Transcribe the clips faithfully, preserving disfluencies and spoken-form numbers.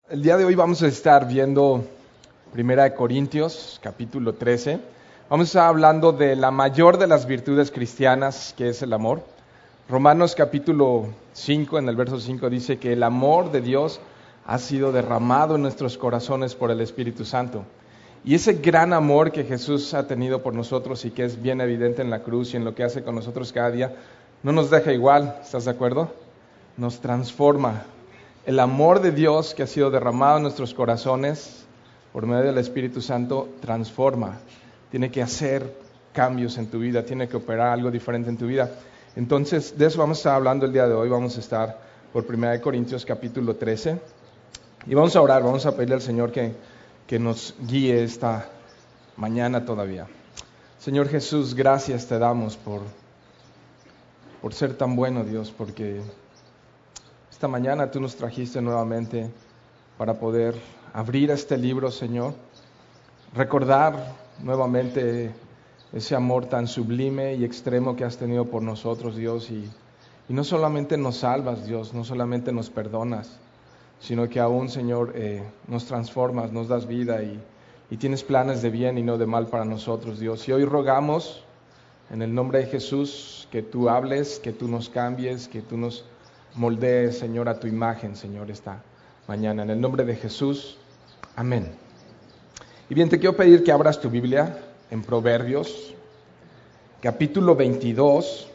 El día de hoy vamos a estar viendo Primera de Corintios, capítulo trece. Vamos a estar hablando de la mayor de las virtudes cristianas, que es el amor. Romanos capítulo cinco, en el verso cinco, dice que el amor de Dios ha sido derramado en nuestros corazones por el Espíritu Santo. Y ese gran amor que Jesús ha tenido por nosotros y que es bien evidente en la cruz y en lo que hace con nosotros cada día, no nos deja igual, ¿estás de acuerdo? Nos transforma. El amor de Dios que ha sido derramado en nuestros corazones por medio del Espíritu Santo transforma. Tiene que hacer cambios en tu vida, tiene que operar algo diferente en tu vida. Entonces, de eso vamos a estar hablando el día de hoy. Vamos a estar por Primera de Corintios capítulo trece. Y vamos a orar, vamos a pedirle al Señor que, que nos guíe esta mañana todavía. Señor Jesús, gracias te damos por, por ser tan bueno, Dios, porque esta mañana tú nos trajiste nuevamente para poder abrir este libro, Señor, recordar nuevamente ese amor tan sublime y extremo que has tenido por nosotros, Dios, y, y no solamente nos salvas, Dios, no solamente nos perdonas, sino que aún, Señor, eh, nos transformas, nos das vida y, y tienes planes de bien y no de mal para nosotros, Dios. Y hoy rogamos en el nombre de Jesús que tú hables, que tú nos cambies, que tú nos moldees, Señor, a tu imagen, Señor, esta mañana. En el nombre de Jesús, amén. Y bien, te quiero pedir que abras tu Biblia en Proverbios, capítulo veintidós,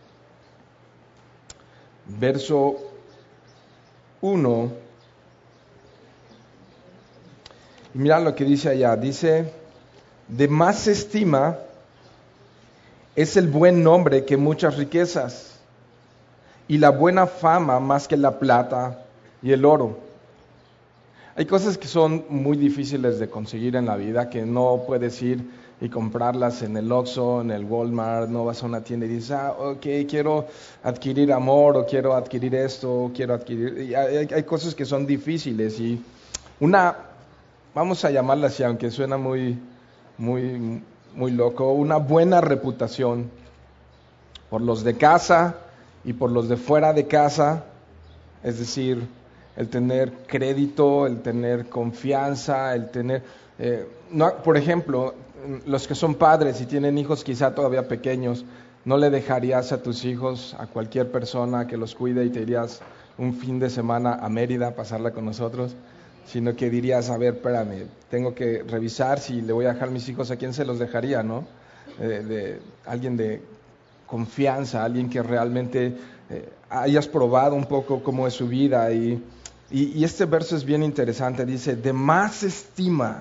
verso uno. Y mira lo que dice allá. Dice, de más estima es el buen nombre que muchas riquezas, y la buena fama más que la plata y el oro. Hay cosas que son muy difíciles de conseguir en la vida, que no puedes ir y comprarlas en el Oxxo, en el Walmart, no vas a una tienda y dices, ah, ok, quiero adquirir amor, o quiero adquirir esto, o quiero adquirir... Y hay, hay cosas que son difíciles, y una, vamos a llamarla así, aunque suena muy, muy, muy loco, una buena reputación por los de casa y por los de fuera de casa, es decir, el tener crédito, el tener confianza, el tener... Eh, no, por ejemplo, los que son padres y tienen hijos quizá todavía pequeños, no le dejarías a tus hijos a cualquier persona que los cuide y te irías un fin de semana a Mérida a pasarla con nosotros, sino que dirías, a ver, espérame, tengo que revisar si le voy a dejar mis hijos, ¿a quién se los dejaría, no? Eh, de alguien de confianza, alguien que realmente eh, hayas probado un poco cómo es su vida. Y, y, y este verso es bien interesante, dice, de más estima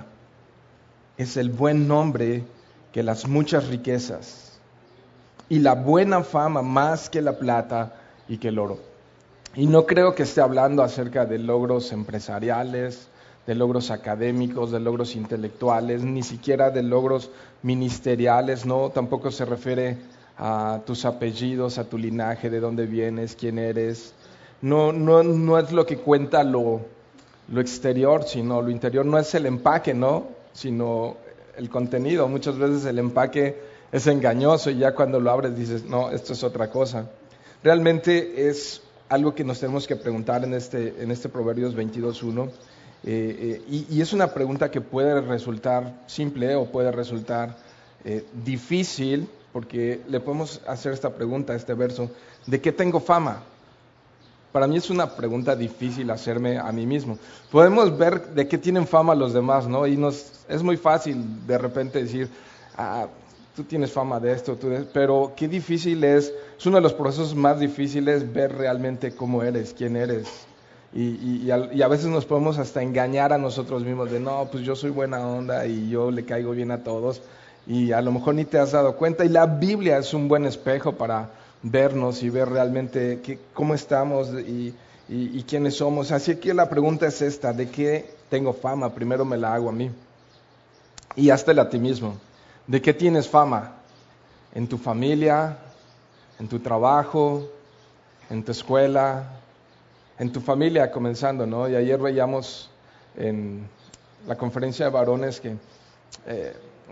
es el buen nombre que las muchas riquezas, y la buena fama más que la plata y que el oro. Y no creo que esté hablando acerca de logros empresariales, de logros académicos, de logros intelectuales, ni siquiera de logros ministeriales, no, tampoco se refiere a tus apellidos, a tu linaje, de dónde vienes, quién eres. No, no, no es lo que cuenta lo, lo exterior, sino lo interior. No es el empaque, ¿no? Sino el contenido. Muchas veces el empaque es engañoso y ya cuando lo abres dices, no, esto es otra cosa. Realmente es algo que nos tenemos que preguntar en este, en este Proverbios veintidós uno. Eh, eh, y, y es una pregunta que puede resultar simple o puede resultar eh, difícil, porque le podemos hacer esta pregunta a este verso, ¿de qué tengo fama? Para mí es una pregunta difícil hacerme a mí mismo. Podemos ver de qué tienen fama los demás, ¿no? Y nos, es muy fácil de repente decir, ah, tú tienes fama de esto, tú de... pero qué difícil es, es uno de los procesos más difíciles ver realmente cómo eres, quién eres. Y, y, y, a, y a veces nos podemos hasta engañar a nosotros mismos de, no, pues yo soy buena onda y yo le caigo bien a todos. Y a lo mejor ni te has dado cuenta, y la Biblia es un buen espejo para vernos y ver realmente qué, cómo estamos y, y, y quiénes somos. Así que la pregunta es esta, ¿de qué tengo fama? Primero me la hago a mí y háztela a ti mismo. ¿De qué tienes fama? ¿En tu familia? ¿En tu trabajo? ¿En tu escuela? En tu familia comenzando, ¿no? Y ayer veíamos en la conferencia de varones que eh,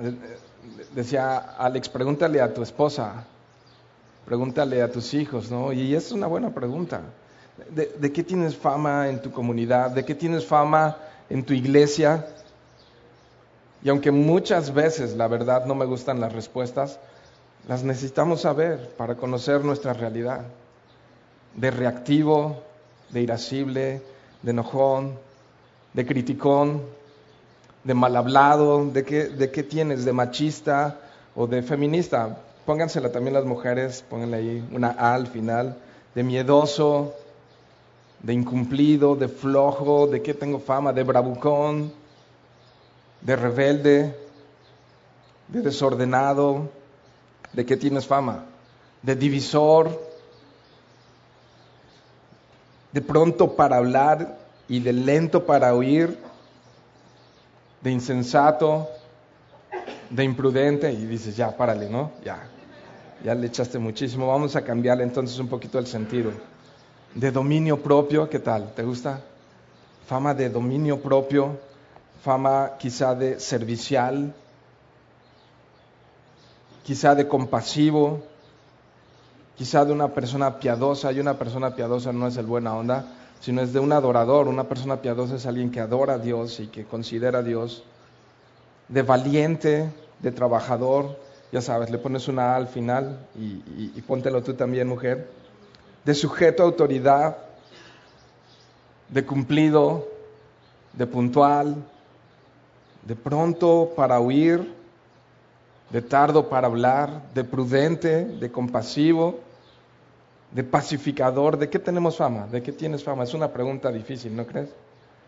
decía, Alex, pregúntale a tu esposa, pregúntale a tus hijos, ¿no? Y es una buena pregunta. ¿De, de qué tienes fama en tu comunidad? ¿De qué tienes fama en tu iglesia? Y aunque muchas veces, la verdad, no me gustan las respuestas, las necesitamos saber para conocer nuestra realidad. De reactivo, de irascible, de enojón, de criticón, de mal hablado, ¿de qué, de qué tienes? ¿De machista o de feminista? Póngansela también las mujeres, pónganle ahí una A al final. De miedoso, de incumplido, de flojo, ¿de qué tengo fama? De bravucón, de rebelde, de desordenado, ¿de qué tienes fama? De divisor, de pronto para hablar y de lento para oír, de insensato, de imprudente, y dices, ya, párale, ¿no? Ya, ya le echaste muchísimo, vamos a cambiarle entonces un poquito el sentido. De dominio propio, ¿qué tal? ¿Te gusta? Fama de dominio propio, fama quizá de servicial, quizá de compasivo, quizá de una persona piadosa, y una persona piadosa no es el buena onda, sino es de un adorador. Una persona piadosa es alguien que adora a Dios y que considera a Dios. De valiente, de trabajador, ya sabes, le pones una A al final y, y, y póntelo tú también, mujer. De sujeto a autoridad, de cumplido, de puntual, de pronto para oír, de tardo para hablar, de prudente, de compasivo, de pacificador. ¿De qué tenemos fama? ¿De qué tienes fama? Es una pregunta difícil, ¿no crees?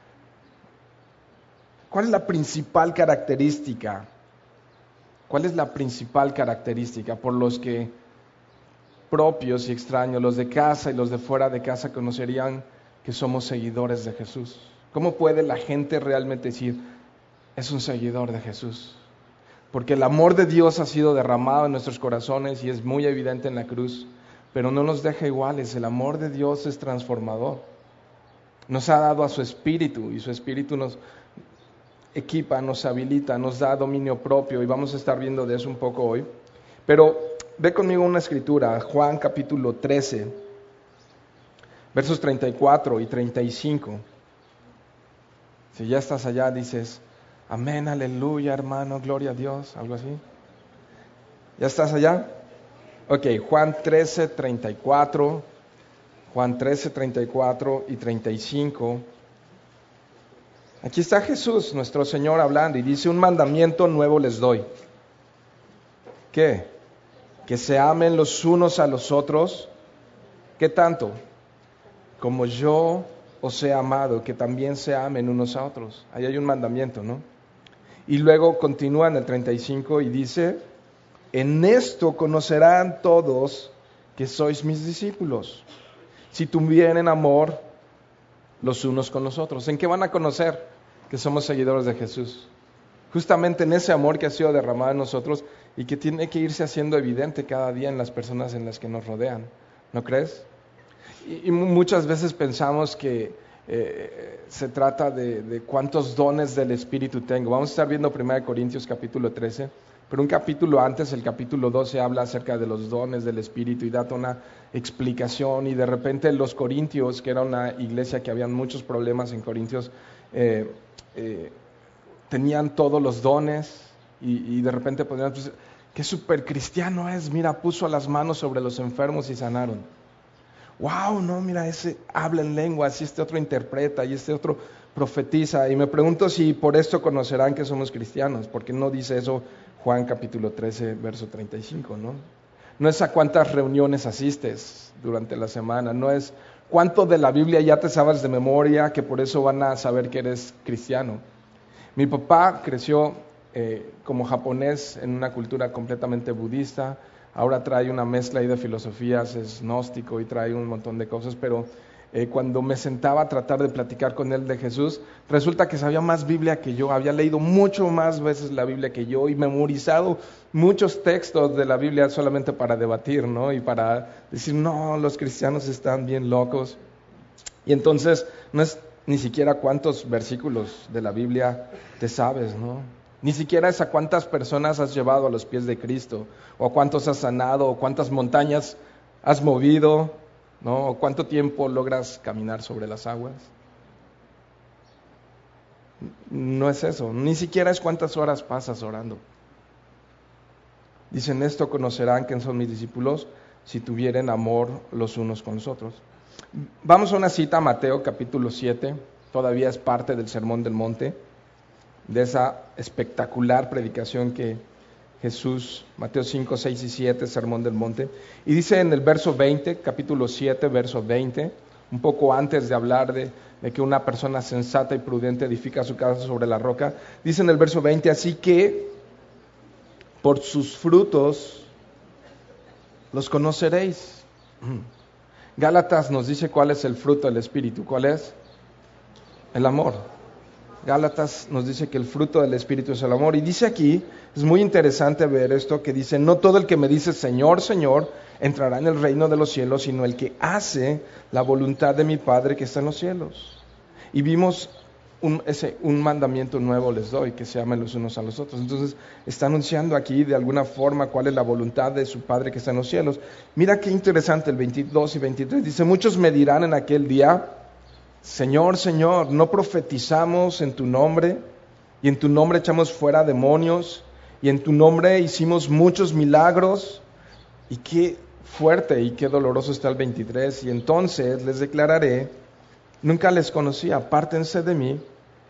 ¿Cuál es la principal característica? ¿Cuál es la principal característica por los que propios y extraños, los de casa y los de fuera de casa, conocerían que somos seguidores de Jesús? ¿Cómo puede la gente realmente decir, es un seguidor de Jesús? Porque el amor de Dios ha sido derramado en nuestros corazones y es muy evidente en la cruz, pero no nos deja iguales. El amor de Dios es transformador. Nos ha dado a su Espíritu y su Espíritu nos equipa, nos habilita, nos da dominio propio, y vamos a estar viendo de eso un poco hoy. Pero ve conmigo una escritura, Juan capítulo trece, versos treinta y cuatro y treinta y cinco. Si ya estás allá, dices, amén, aleluya, hermano, gloria a Dios, algo así. ¿Ya estás allá? Ok, Juan trece, treinta y cuatro, Juan trece, treinta y cuatro y treinta y cinco. Aquí está Jesús, nuestro Señor, hablando, y dice, un mandamiento nuevo les doy. ¿Qué? Que se amen los unos a los otros. ¿Qué tanto? Como yo os he amado, que también se amen unos a otros. Ahí hay un mandamiento, ¿no? Y luego continúa en el treinta y cinco y dice, en esto conocerán todos que sois mis discípulos, si tuvieren amor los unos con los otros. ¿En qué van a conocer que somos seguidores de Jesús? Justamente en ese amor que ha sido derramado en nosotros y que tiene que irse haciendo evidente cada día en las personas en las que nos rodean, ¿no crees? Y, y muchas veces pensamos que eh, se trata de, de cuántos dones del Espíritu tengo. Vamos a estar viendo primera Corintios capítulo trece, pero un capítulo antes, el capítulo doce, habla acerca de los dones del Espíritu y da una explicación, y de repente los corintios, que era una iglesia que habían muchos problemas en Corintios, eh, eh, tenían todos los dones, y, y de repente podrían decir, qué súper cristiano es, mira, puso las manos sobre los enfermos y sanaron. Wow, no, mira, ese habla en lenguas, y este otro interpreta, y este otro profetiza. Y me pregunto si por esto conocerán que somos cristianos, porque no dice eso Juan capítulo trece, verso treinta y cinco, ¿no? No es a cuántas reuniones asistes durante la semana, no es cuánto de la Biblia ya te sabes de memoria, que por eso van a saber que eres cristiano. Mi papá creció eh, como japonés en una cultura completamente budista. Ahora trae una mezcla ahí de filosofías, es gnóstico y trae un montón de cosas, pero eh, cuando me sentaba a tratar de platicar con él de Jesús, resulta que sabía más Biblia que yo, había leído mucho más veces la Biblia que yo y memorizado muchos textos de la Biblia solamente para debatir, ¿no? Y para decir, no, los cristianos están bien locos. Y entonces no es ni siquiera cuántos versículos de la Biblia te sabes, ¿no? Ni siquiera es a cuántas personas has llevado a los pies de Cristo, o a cuántos has sanado, o cuántas montañas has movido, ¿no? ¿Cuánto tiempo logras caminar sobre las aguas? No es eso, ni siquiera es cuántas horas pasas orando. Dicen, esto conocerán que son mis discípulos si tuvieren amor los unos con los otros. Vamos a una cita, Mateo capítulo siete, todavía es parte del Sermón del Monte, de esa espectacular predicación que Jesús, Mateo cinco, seis y siete, Sermón del Monte, y dice en el verso veinte, capítulo siete, verso veinte, un poco antes de hablar de, de que una persona sensata y prudente edifica su casa sobre la roca, dice en el verso veinte, así que por sus frutos los conoceréis. Gálatas nos dice cuál es el fruto del Espíritu. ¿Cuál es? El amor. Gálatas nos dice que el fruto del Espíritu es el amor. Y dice aquí, es muy interesante ver esto, que dice, no todo el que me dice Señor, Señor, entrará en el reino de los cielos, sino el que hace la voluntad de mi Padre que está en los cielos. Y vimos un, ese, un mandamiento nuevo les doy, que se amen los unos a los otros. Entonces está anunciando aquí de alguna forma cuál es la voluntad de su Padre que está en los cielos. Mira qué interesante el veintidós y veintitrés, dice, muchos me dirán en aquel día, Señor, Señor, ¿no profetizamos en tu nombre? Y en tu nombre echamos fuera demonios, y en tu nombre hicimos muchos milagros. Y qué fuerte y qué doloroso está el veintitrés. Y entonces les declararé, nunca les conocí, apártense de mí,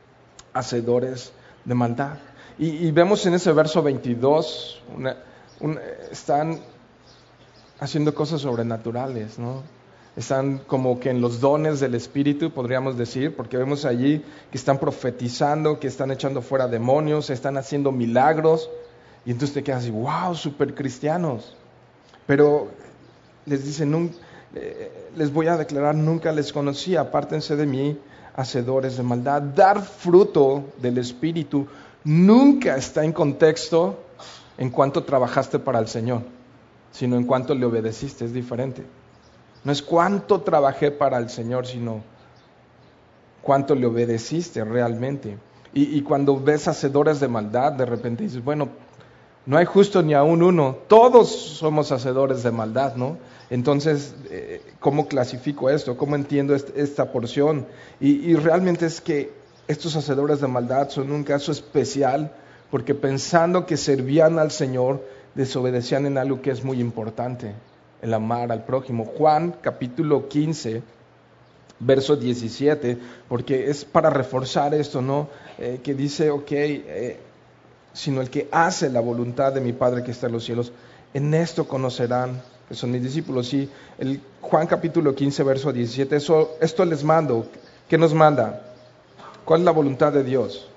hacedores de maldad. Y, y vemos en ese verso veintidós, una, una, están haciendo cosas sobrenaturales, ¿no? Están como que en los dones del Espíritu, podríamos decir, porque vemos allí que están profetizando, que están echando fuera demonios, están haciendo milagros, y entonces te quedas así, wow, súper cristianos. Pero les dice, nun, eh, les voy a declarar, nunca les conocí, apártense de mí, hacedores de maldad. Dar fruto del Espíritu nunca está en contexto en cuanto trabajaste para el Señor, sino en cuanto le obedeciste, es diferente. No es cuánto trabajé para el Señor, sino cuánto le obedeciste realmente. Y, y cuando ves hacedores de maldad, de repente dices, bueno, no hay justo ni aún uno, todos somos hacedores de maldad, ¿no? Entonces, eh, ¿cómo clasifico esto? ¿Cómo entiendo este, esta porción? Y, y realmente es que estos hacedores de maldad son un caso especial, porque pensando que servían al Señor, desobedecían en algo que es muy importante, el amar al prójimo. Juan capítulo quince, verso diecisiete, porque es para reforzar esto, ¿no? Eh, que dice, ok, eh, sino el que hace la voluntad de mi Padre que está en los cielos, en esto conocerán que son mis discípulos. Y el Juan capítulo quince, verso diecisiete, eso, esto les mando. ¿Qué nos manda? ¿Cuál es la voluntad de Dios?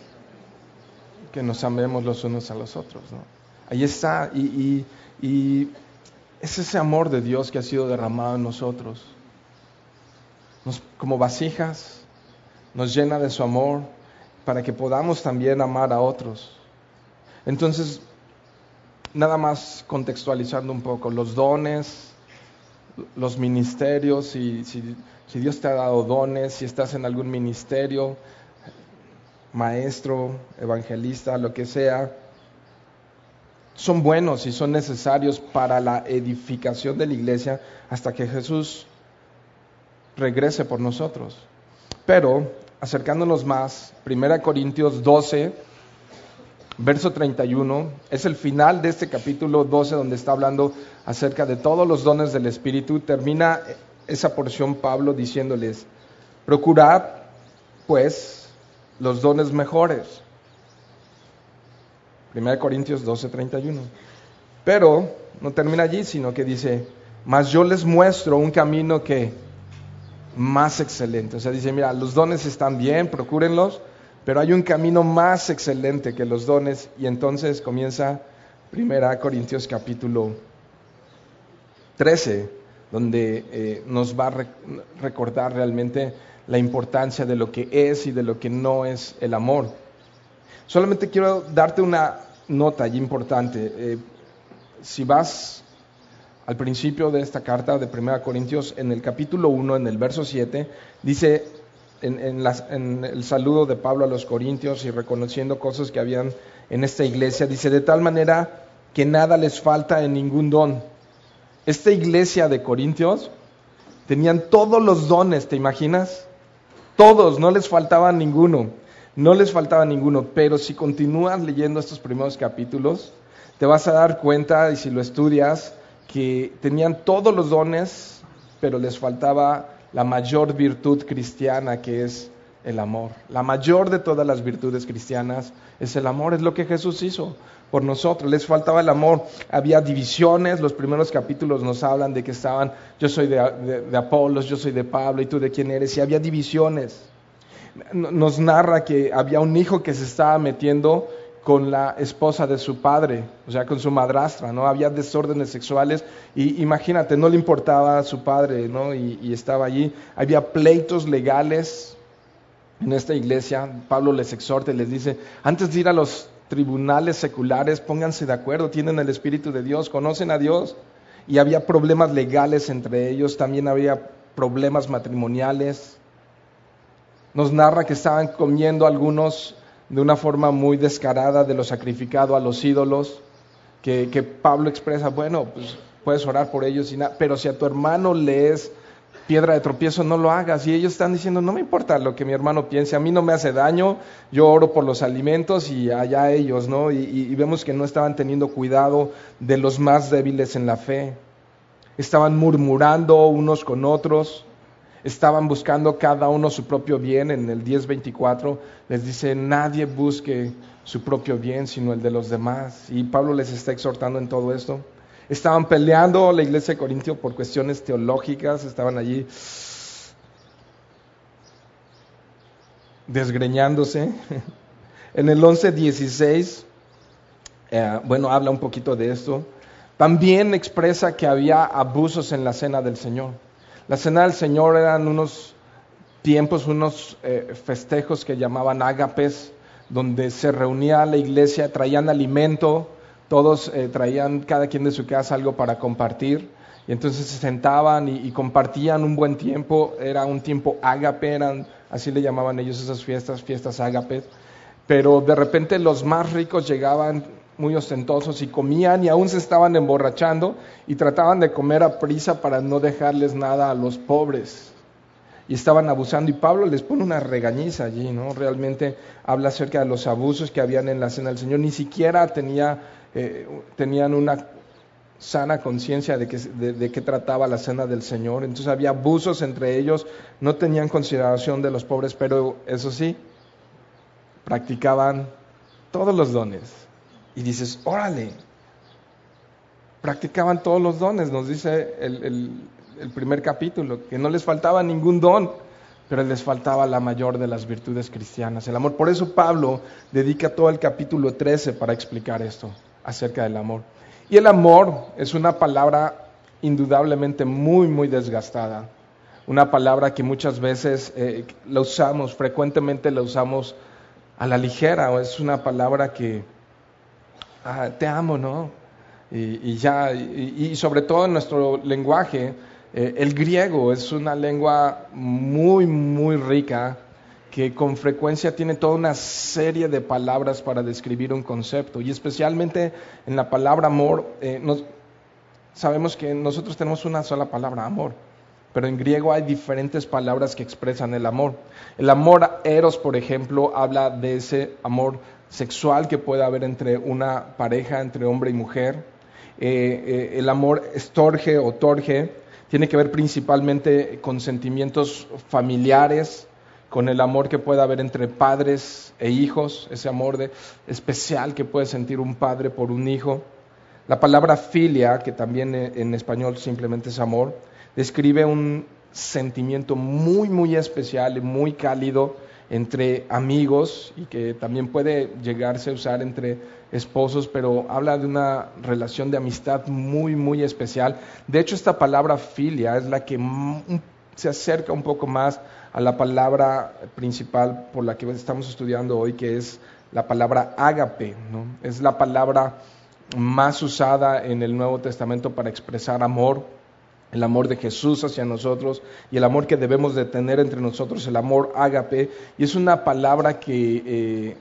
Que nos amemos los unos a los otros, ¿no? Ahí está, y, y, y es ese amor de Dios que ha sido derramado en nosotros. Nos, como vasijas, nos llena de su amor para que podamos también amar a otros. Entonces, nada más contextualizando un poco, los dones, los ministerios, si, si, si Dios te ha dado dones, si estás en algún ministerio, maestro, evangelista, lo que sea, son buenos y son necesarios para la edificación de la iglesia hasta que Jesús regrese por nosotros. Pero, acercándonos más, primera Corintios doce, verso treinta y uno, es el final de este capítulo doce donde está hablando acerca de todos los dones del Espíritu. Termina esa porción Pablo diciéndoles, procurad pues los dones mejores. primera Corintios doce, treinta y uno. Pero no termina allí, sino que dice, mas yo les muestro un camino que más excelente. O sea, dice, mira, los dones están bien, procúrenlos, pero hay un camino más excelente que los dones. Y entonces comienza primera Corintios capítulo trece, donde eh, nos va a rec- recordar realmente la importancia de lo que es y de lo que no es el amor. Solamente quiero darte una nota allí importante. Eh, si vas al principio de esta carta de primera Corintios, en el capítulo uno, en el verso siete, dice en, en, las, en el saludo de Pablo a los Corintios y reconociendo cosas que habían en esta iglesia, dice, de tal manera que nada les falta en ningún don. Esta iglesia de Corintios Tenían todos los dones, ¿te imaginas? Todos, no les faltaba ninguno, no les faltaba ninguno, pero si continúas leyendo estos primeros capítulos, te vas a dar cuenta, y si lo estudias, que tenían todos los dones, pero les faltaba la mayor virtud cristiana, que es el amor. La mayor de todas las virtudes cristianas es el amor, es lo que Jesús hizo por nosotros. Les faltaba el amor, había divisiones. Los primeros capítulos nos hablan de que estaban, yo soy de, de, de Apolos, yo soy de Pablo, y tú de quién eres, y había divisiones. Nos narra que había un hijo que se estaba metiendo con la esposa de su padre, o sea, con su madrastra, ¿no? Había desórdenes sexuales, y imagínate, no le importaba a su padre, ¿no? Y, y estaba allí. Había pleitos legales en esta iglesia. Pablo les exhorta y les dice, antes de ir a los tribunales seculares, pónganse de acuerdo, tienen el Espíritu de Dios, conocen a Dios. Y había problemas legales entre ellos, también había problemas matrimoniales. Nos narra que estaban comiendo algunos de una forma muy descarada de lo sacrificado a los ídolos, que, que Pablo expresa, bueno, pues puedes orar por ellos, y nada, pero si a tu hermano le es piedra de tropiezo, no lo hagas. Y ellos están diciendo, no me importa lo que mi hermano piense, a mí no me hace daño, yo oro por los alimentos y allá ellos, ¿no? Y, y vemos que no estaban teniendo cuidado de los más débiles en la fe. Estaban murmurando unos con otros, estaban buscando cada uno su propio bien. En el diez veinticuatro les dice, nadie busque su propio bien, sino el de los demás. Y Pablo les está exhortando en todo esto. Estaban peleando la iglesia de Corintio por cuestiones teológicas, estaban allí desgreñándose. En el once dieciséis, eh, bueno, habla un poquito de esto. También expresa que había abusos en la cena del Señor. La cena del Señor eran unos tiempos, unos eh, festejos que llamaban ágapes, donde se reunía la iglesia, traían alimento, todos eh, traían cada quien de su casa algo para compartir, y entonces se sentaban y, y compartían un buen tiempo. Era un tiempo ágape, eran, así le llamaban ellos esas fiestas, fiestas ágapes. Pero de repente los más ricos llegaban muy ostentosos y comían, y aún se estaban emborrachando, y trataban de comer a prisa para no dejarles nada a los pobres. Y estaban abusando, y Pablo les pone una regañiza allí, ¿no? Realmente habla acerca de los abusos que habían en la cena del Señor. Ni siquiera tenía, eh, tenían una sana conciencia de, que, de, de qué trataba la cena del Señor. Entonces había abusos entre ellos, no tenían consideración de los pobres, pero eso sí, practicaban todos los dones. Y dices, órale, practicaban todos los dones, nos dice el, el, el primer capítulo, que no les faltaba ningún don, pero les faltaba la mayor de las virtudes cristianas, el amor. Por eso Pablo dedica todo el capítulo trece para explicar esto acerca del amor. Y el amor es una palabra indudablemente muy, muy desgastada, una palabra que muchas veces eh, la usamos, frecuentemente la usamos a la ligera, o es una palabra que ah, te amo, ¿no? Y, y ya, y, y sobre todo en nuestro lenguaje, eh, el griego es una lengua muy, muy rica, que con frecuencia tiene toda una serie de palabras para describir un concepto, y especialmente en la palabra amor, eh, nos, sabemos que nosotros tenemos una sola palabra, amor, pero en griego hay diferentes palabras que expresan el amor. El amor eros, por ejemplo, habla de ese amor sexual que puede haber entre una pareja, entre hombre y mujer. Eh, eh, el amor estorge o torge tiene que ver principalmente con sentimientos familiares, con el amor que puede haber entre padres e hijos, ese amor de, especial que puede sentir un padre por un hijo. La palabra filia, que también en español simplemente es amor, describe un sentimiento muy, muy especial y muy cálido entre amigos, y que también puede llegarse a usar entre esposos, pero habla de una relación de amistad muy, muy especial. De hecho, esta palabra filia es la que m- se acerca un poco más a la palabra principal por la que estamos estudiando hoy, que es la palabra ágape, ¿no? Es la palabra más usada en el Nuevo Testamento para expresar amor, el amor de Jesús hacia nosotros y el amor que debemos de tener entre nosotros, el amor ágape. Y es una palabra que eh,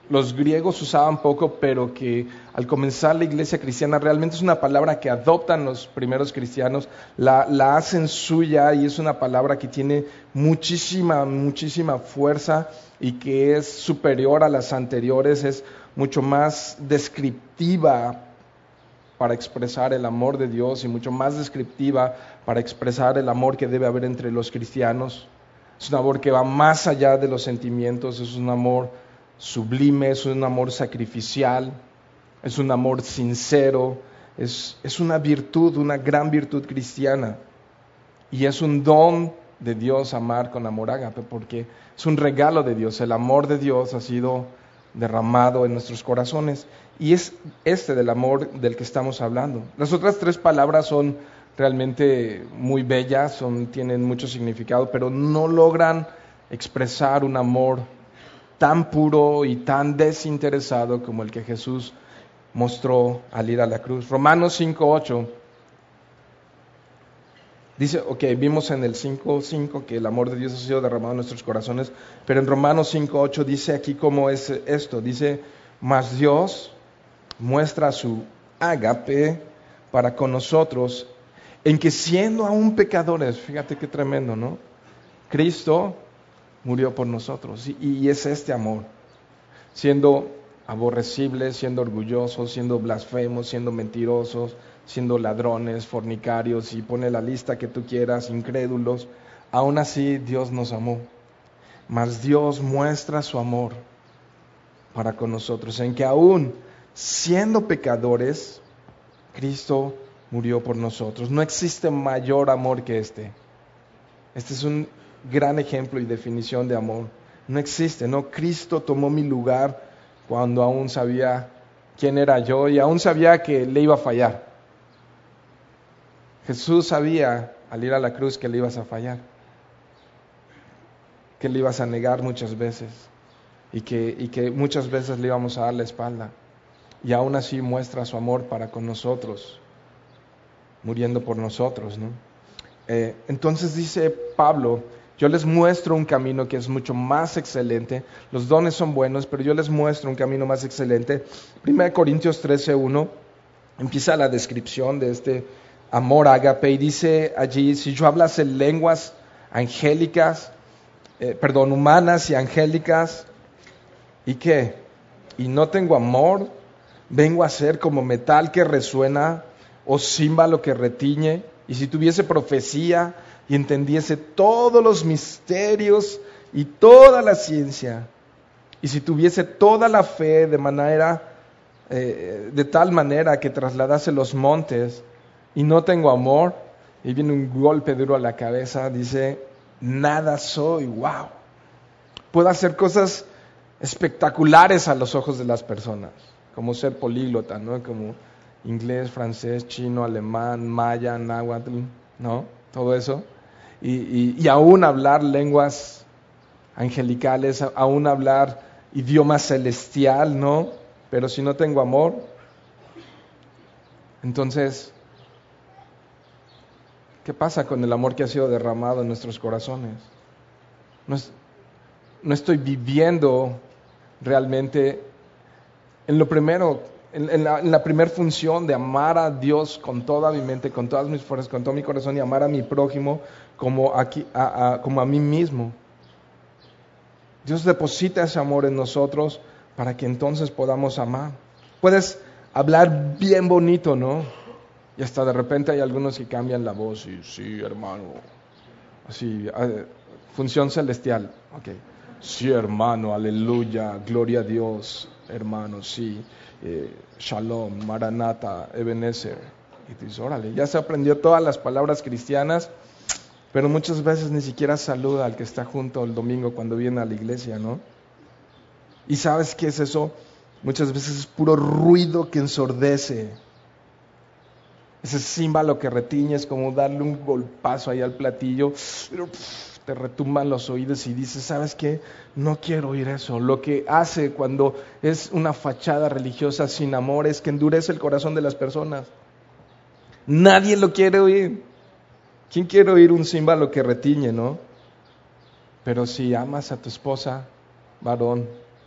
los griegos usaban poco, pero que al comenzar la iglesia cristiana realmente es una palabra que adoptan los primeros cristianos, la, la hacen suya y es una palabra que tiene muchísima, muchísima fuerza y que es superior a las anteriores, es mucho más descriptiva para expresar el amor de Dios y mucho más descriptiva para expresar el amor que debe haber entre los cristianos. Es un amor que va más allá de los sentimientos, es un amor sublime, es un amor sacrificial, es un amor sincero, es, es una virtud, una gran virtud cristiana. Y es un don de Dios amar con amor ágape, porque es un regalo de Dios. El amor de Dios ha sido derramado en nuestros corazones. Y es este del amor del que estamos hablando. Las otras tres palabras son realmente muy bellas, son, tienen mucho significado, pero no logran expresar un amor tan puro y tan desinteresado como el que Jesús mostró al ir a la cruz. Romanos cinco ocho dice, ok, vimos en el cinco cinco que el amor de Dios ha sido derramado en nuestros corazones, pero en Romanos cinco ocho dice aquí cómo es esto, dice, mas Dios muestra su ágape para con nosotros, en que siendo aún pecadores, fíjate qué tremendo, ¿no? Cristo murió por nosotros, y, y es este amor, siendo aborrecibles, siendo orgullosos, siendo blasfemos, siendo mentirosos, siendo ladrones, fornicarios, y pone la lista que tú quieras, incrédulos, aún así Dios nos amó. Mas Dios muestra su amor para con nosotros, en que aún siendo pecadores, Cristo murió por nosotros. No existe mayor amor que este. Este es un gran ejemplo y definición de amor. No existe, ¿no? Cristo tomó mi lugar cuando aún sabía quién era yo y aún sabía que le iba a fallar. Jesús sabía al ir a la cruz que le ibas a fallar, que le ibas a negar muchas veces y que, y que muchas veces le íbamos a dar la espalda. Y aún así muestra su amor para con nosotros, muriendo por nosotros, ¿no? Eh, entonces dice Pablo, yo les muestro un camino que es mucho más excelente. Los dones son buenos, pero yo les muestro un camino más excelente. Primera Corintios trece uno empieza la descripción de este amor ágape y dice allí, si yo hablase lenguas angélicas, eh, perdón, humanas y angélicas, ¿y qué? Y no tengo amor, vengo a ser como metal que resuena o címbalo que retiñe. Y si tuviese profecía y entendiese todos los misterios y toda la ciencia, y si tuviese toda la fe de manera, eh, de tal manera que trasladase los montes, y no tengo amor, y viene un golpe duro a la cabeza, dice, nada soy, wow. Puedo hacer cosas espectaculares a los ojos de las personas, como ser políglota, ¿no? Como inglés, francés, chino, alemán, maya, náhuatl, ¿no? Todo eso. Y, y, y aún hablar lenguas angelicales, aún hablar idioma celestial, ¿no? Pero si no tengo amor, entonces, ¿qué pasa con el amor que ha sido derramado en nuestros corazones? No, es, no estoy viviendo realmente en lo primero, en, en la, en la primera función de amar a Dios con toda mi mente, con todas mis fuerzas, con todo mi corazón y amar a mi prójimo como, aquí, a, a, como a mí mismo. Dios deposita ese amor en nosotros para que entonces podamos amar. Puedes hablar bien bonito, ¿no? Y hasta de repente hay algunos que cambian la voz y sí, hermano, así, función celestial, ok. Sí, hermano, aleluya, gloria a Dios, hermano, sí, eh, shalom, maranata, Ebenezer. Y tú dices, órale, ya se aprendió todas las palabras cristianas, pero muchas veces ni siquiera saluda al que está junto el domingo cuando viene a la iglesia, ¿no? ¿Y sabes qué es eso? Muchas veces es puro ruido que ensordece. Ese címbalo que retiñe es como darle un golpazo ahí al platillo, pero pff, te retumban los oídos y dices, ¿sabes qué? No quiero oír eso. Lo que hace cuando es una fachada religiosa sin amor es que endurece el corazón de las personas. Nadie lo quiere oír. ¿Quién quiere oír un címbalo que retiñe, no? Pero si amas a tu esposa, varón,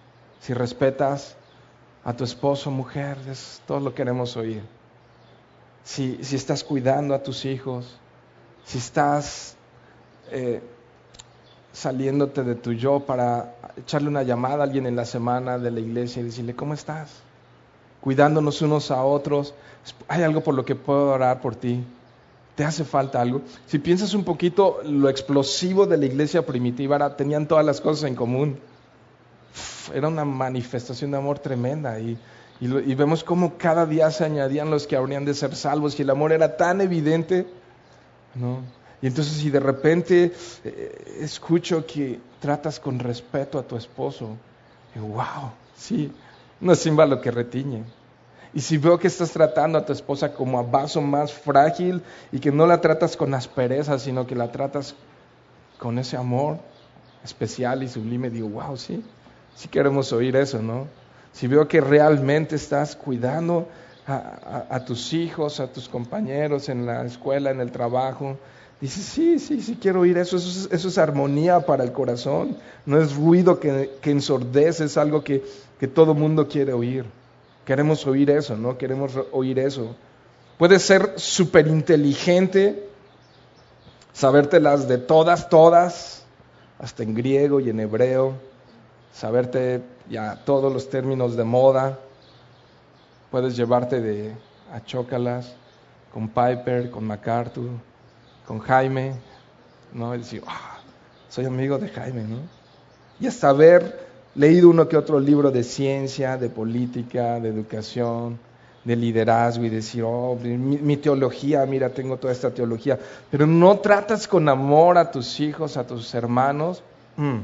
si respetas a tu esposo, mujer, es todo lo que queremos oír. Si, si estás cuidando a tus hijos, si estás eh, saliéndote de tu yo para echarle una llamada a alguien en la semana de la iglesia y decirle, ¿cómo estás? Cuidándonos unos a otros. ¿Hay algo por lo que puedo orar por ti? ¿Te hace falta algo? Si piensas un poquito, lo explosivo de la iglesia primitiva era, tenían todas las cosas en común. Era una manifestación de amor tremenda y, y, lo, y vemos cómo cada día se añadían los que habrían de ser salvos y el amor era tan evidente, ¿no? Y entonces si de repente eh, escucho que tratas con respeto a tu esposo, digo, wow, sí, no es símbolo que retiñe. Y si veo que estás tratando a tu esposa como a vaso más frágil y que no la tratas con aspereza, sino que la tratas con ese amor especial y sublime, digo, wow, sí, sí queremos oír eso, ¿no? Si veo que realmente estás cuidando a, a, a tus hijos, a tus compañeros en la escuela, en el trabajo, dices, sí, sí, sí quiero oír eso, eso es, eso es armonía para el corazón, no es ruido que, que ensordece, es algo que, que todo mundo quiere oír. Queremos oír eso, ¿no? Queremos oír eso. Puedes ser súper inteligente, sabértelas de todas, todas, hasta en griego y en hebreo, saberte ya todos los términos de moda. Puedes llevarte de a chócalas con Piper, con MacArthur, con Jaime, ¿no? Y decir, ah, soy amigo de Jaime, ¿no? Y hasta haber leído uno que otro libro de ciencia, de política, de educación, de liderazgo y decir, oh, mi, mi teología, mira, tengo toda esta teología, pero no tratas con amor a tus hijos, a tus hermanos, mm.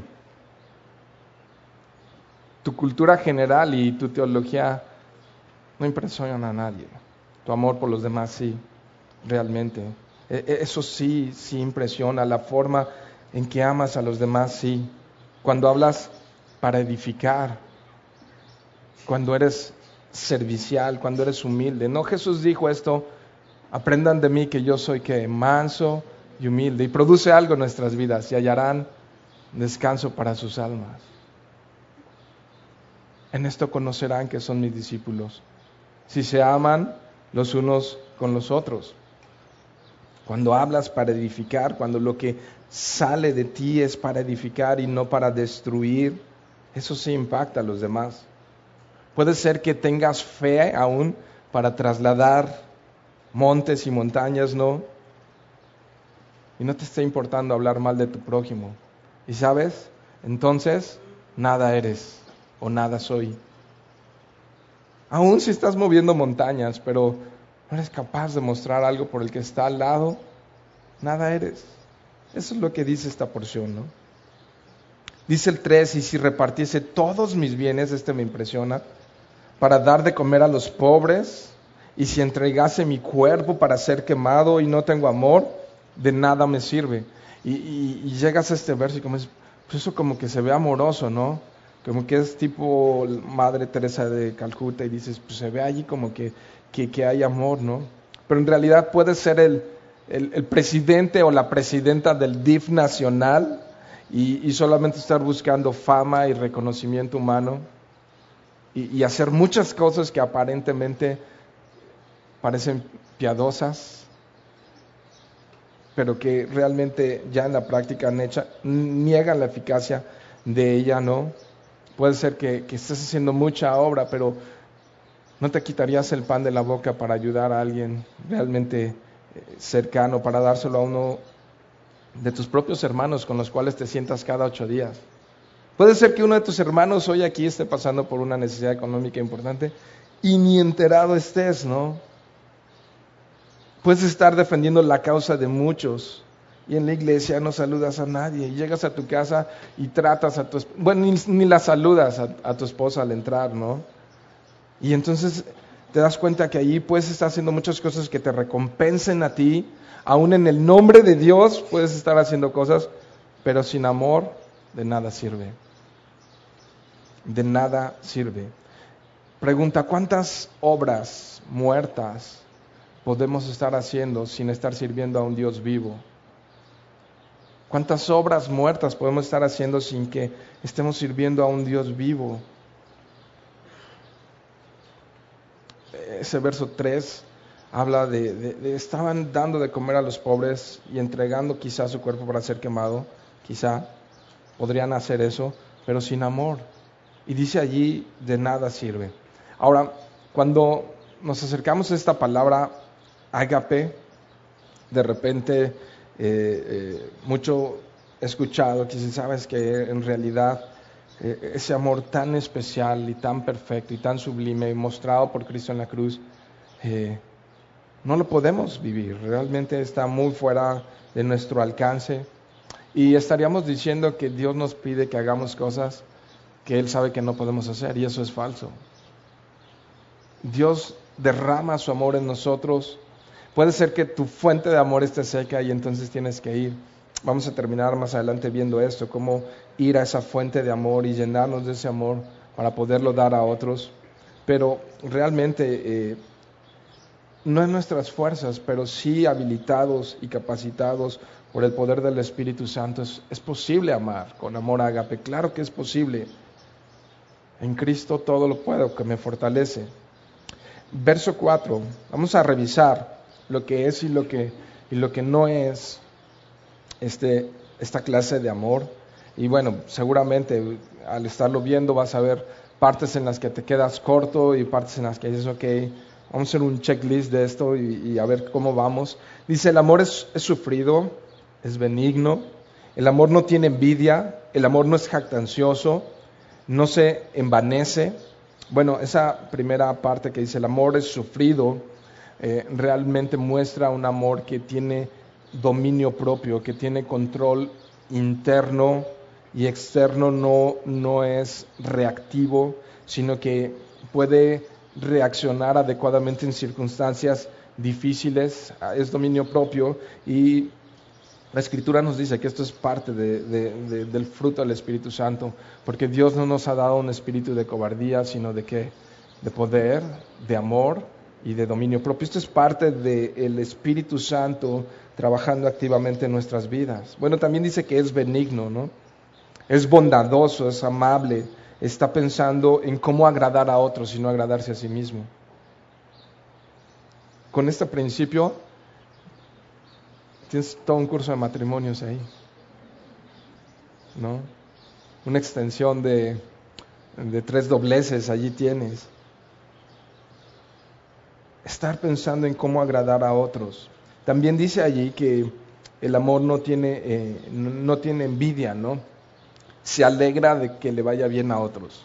tu cultura general y tu teología no impresionan a nadie. Tu amor por los demás sí, realmente. Eso sí, sí impresiona. La forma en que amas a los demás sí. Cuando hablas para edificar, cuando eres servicial, cuando eres humilde. No, Jesús dijo esto, aprendan de mí que yo soy que manso y humilde, y produce algo en nuestras vidas y hallarán descanso para sus almas. En esto conocerán que son mis discípulos, si se aman los unos con los otros. Cuando hablas para edificar, cuando lo que sale de ti es para edificar y no para destruir, eso sí impacta a los demás. Puede ser que tengas fe aún para trasladar montes y montañas, ¿no? Y no te esté importando hablar mal de tu prójimo. ¿Y sabes? Entonces, nada eres o nada soy. Aún si estás moviendo montañas, pero no eres capaz de mostrar algo por el que está al lado, nada eres. Eso es lo que dice esta porción, ¿no? Dice el tres, y si repartiese todos mis bienes, este me impresiona, para dar de comer a los pobres, y si entregase mi cuerpo para ser quemado y no tengo amor, de nada me sirve. Y, y, y llegas a este verso y como es, pues eso como que se ve amoroso, ¿no? Como que es tipo Madre Teresa de Calcuta y dices, pues se ve allí como que, que, que hay amor, ¿no? Pero en realidad puede ser el, el, el presidente o la presidenta del D I F nacional y, y solamente estar buscando fama y reconocimiento humano y, y hacer muchas cosas que aparentemente parecen piadosas, pero que realmente ya en la práctica hecha, niegan la eficacia de ella, ¿no? Puede ser que, que estés haciendo mucha obra, pero no te quitarías el pan de la boca para ayudar a alguien realmente cercano, para dárselo a uno de tus propios hermanos con los cuales te sientas cada ocho días. Puede ser que uno de tus hermanos hoy aquí esté pasando por una necesidad económica importante y ni enterado estés, ¿no? Puedes estar defendiendo la causa de muchos y en la iglesia no saludas a nadie y llegas a tu casa y tratas a tu esposa, bueno, ni, ni la saludas a, a tu esposa al entrar, ¿no? Y entonces te das cuenta que allí puedes estar haciendo muchas cosas que te recompensen a ti, aún en el nombre de Dios puedes estar haciendo cosas, pero sin amor de nada sirve. De nada sirve. Pregunta, ¿cuántas obras muertas podemos estar haciendo sin estar sirviendo a un Dios vivo? ¿Cuántas obras muertas podemos estar haciendo sin que estemos sirviendo a un Dios vivo? ese verso tres habla de, de, de estaban dando de comer a los pobres y entregando quizá su cuerpo para ser quemado, quizá podrían hacer eso, pero sin amor. Y dice allí, de nada sirve. Ahora, cuando nos acercamos a esta palabra ágape, de repente eh, eh, mucho he escuchado que si sabes que en realidad eh, ese amor tan especial y tan perfecto y tan sublime mostrado por Cristo en la cruz, eh, no lo podemos vivir, realmente está muy fuera de nuestro alcance y estaríamos diciendo que Dios nos pide que hagamos cosas que Él sabe que no podemos hacer, y eso es falso. Dios derrama su amor en nosotros. Puede ser que tu fuente de amor esté seca y entonces tienes que ir. Vamos a terminar más adelante viendo esto, cómo ir a esa fuente de amor y llenarnos de ese amor para poderlo dar a otros. Pero realmente eh, no en nuestras fuerzas, pero sí habilitados y capacitados por el poder del Espíritu Santo. Es, es posible amar con amor ágape, claro que es posible. En Cristo todo lo puedo, que me fortalece. Verso cuatro, vamos a revisar lo que es y lo que, y lo que no es este, esta clase de amor. Y bueno, seguramente al estarlo viendo vas a ver partes en las que te quedas corto y partes en las que dices, ok, vamos a hacer un checklist de esto y, y a ver cómo vamos. Dice, el amor es, es sufrido, es benigno, el amor no tiene envidia, el amor no es jactancioso, no se envanece. Bueno, esa primera parte que dice el amor es sufrido, eh, realmente muestra un amor que tiene dominio propio, que tiene control interno y externo, no, no es reactivo, sino que puede reaccionar adecuadamente en circunstancias difíciles, es dominio propio, y la Escritura nos dice que esto es parte de, de, de, del fruto del Espíritu Santo, porque Dios no nos ha dado un espíritu de cobardía, sino de ¿qué? De poder, de amor y de dominio propio. Esto es parte del Espíritu Santo trabajando activamente en nuestras vidas. Bueno, también dice que es benigno, ¿no? Es bondadoso, es amable, está pensando en cómo agradar a otros y no agradarse a sí mismo. Con este principio tienes todo un curso de matrimonios ahí, ¿no? Una extensión de, de tres dobleces allí tienes. Estar pensando en cómo agradar a otros. También dice allí que el amor no tiene, eh, no tiene envidia, ¿no? Se alegra de que le vaya bien a otros.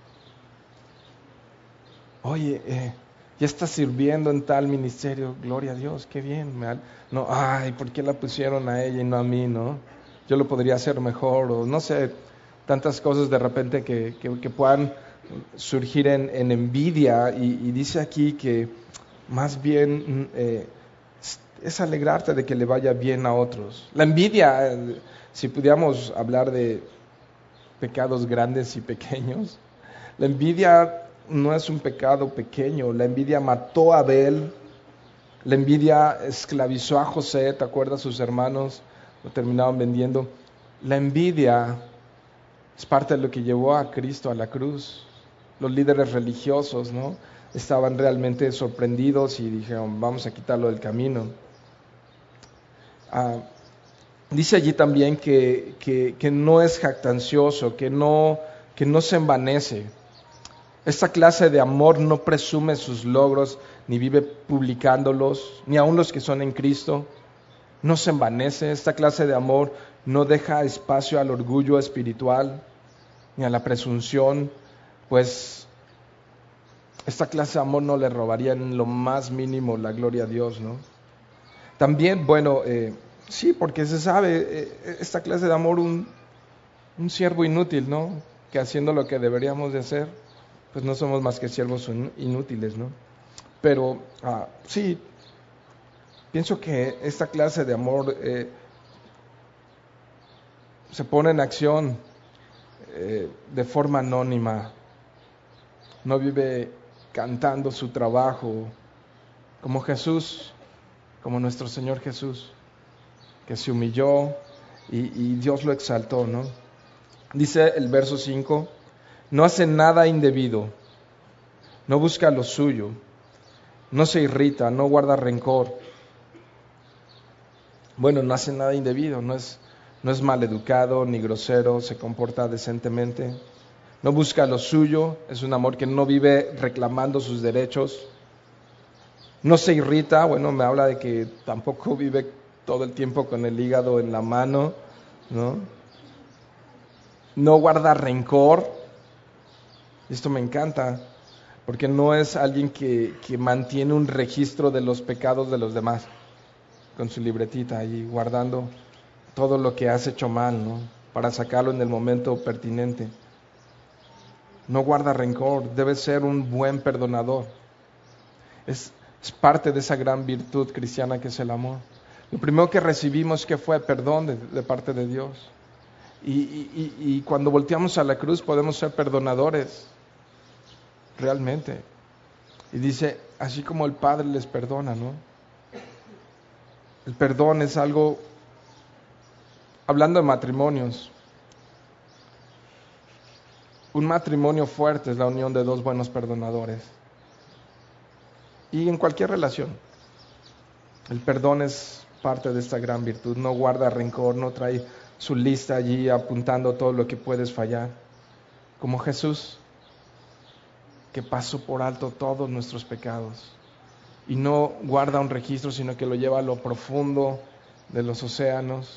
Oye, eh, ya está sirviendo en tal ministerio, gloria a Dios, qué bien. Me, no, ay, ¿por qué la pusieron a ella y no a mí, no? Yo lo podría hacer mejor, o no sé, tantas cosas de repente que, que, que puedan surgir en, en envidia, y, y dice aquí que más bien eh, es alegrarte de que le vaya bien a otros. La envidia, eh, si pudiéramos hablar de pecados grandes y pequeños, la envidia no es un pecado pequeño. La envidia mató a Abel, la envidia esclavizó a José, ¿te acuerdas? Sus hermanos lo terminaban vendiendo. La envidia es parte de lo que llevó a Cristo a la cruz. Los líderes religiosos, ¿no?, estaban realmente sorprendidos y dijeron, vamos a quitarlo del camino. Ah, dice allí también que, que, que no es jactancioso, que no, que no se envanece. Esta clase de amor no presume sus logros, ni vive publicándolos, ni aun los que son en Cristo. No se envanece. Esta clase de amor no deja espacio al orgullo espiritual, ni a la presunción, pues esta clase de amor no le robaría en lo más mínimo la gloria a Dios, ¿no? También, bueno, eh, sí, porque se sabe, eh, esta clase de amor, un, un siervo inútil, ¿no?, que haciendo lo que deberíamos de hacer, pues no somos más que siervos inútiles, ¿no? Pero ah, sí, pienso que esta clase de amor eh, se pone en acción eh, de forma anónima. No vive cantando su trabajo como Jesús, como nuestro Señor Jesús, que se humilló y, y Dios lo exaltó, ¿no? Dice el verso cinco, no hace nada indebido, no busca lo suyo, no se irrita, no guarda rencor. Bueno, no hace nada indebido, no es, no es maleducado ni grosero, se comporta decentemente, no busca lo suyo, es un amor que no vive reclamando sus derechos, no se irrita, bueno, me habla de que tampoco vive todo el tiempo con el hígado en la mano, ¿no? No guarda rencor, esto me encanta, porque no es alguien que, que mantiene un registro de los pecados de los demás, con su libretita ahí guardando todo lo que has hecho mal, ¿no? Para sacarlo en el momento pertinente. No guarda rencor, debe ser un buen perdonador. Es, es parte de esa gran virtud cristiana que es el amor. Lo primero que recibimos que fue perdón de, de parte de Dios. Y, y, y cuando volteamos a la cruz podemos ser perdonadores, realmente. Y dice, así como el Padre les perdona, ¿no? El perdón es algo, hablando de matrimonios, un matrimonio fuerte es la unión de dos buenos perdonadores. Y en cualquier relación, el perdón es parte de esta gran virtud. No guarda rencor, no trae su lista allí apuntando todo lo que puedes fallar. Como Jesús, que pasó por alto todos nuestros pecados. Y no guarda un registro, sino que lo lleva a lo profundo de los océanos.